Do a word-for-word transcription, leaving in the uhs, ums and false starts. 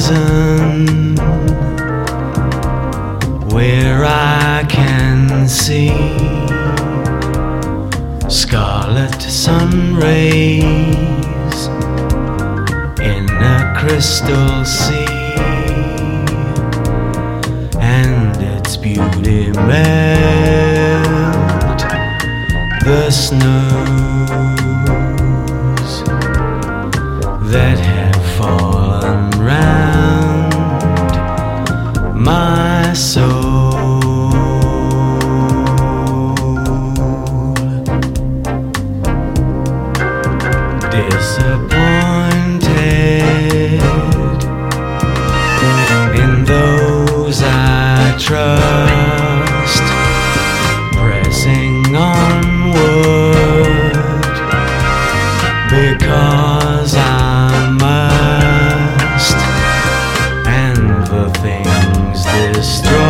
horizon where I can see scarlet sun rays in a crystal sea, and its beauty melt the snows that have fallen round my soul. Disappointed in those I trust, pressing onward because I must, and the things destroy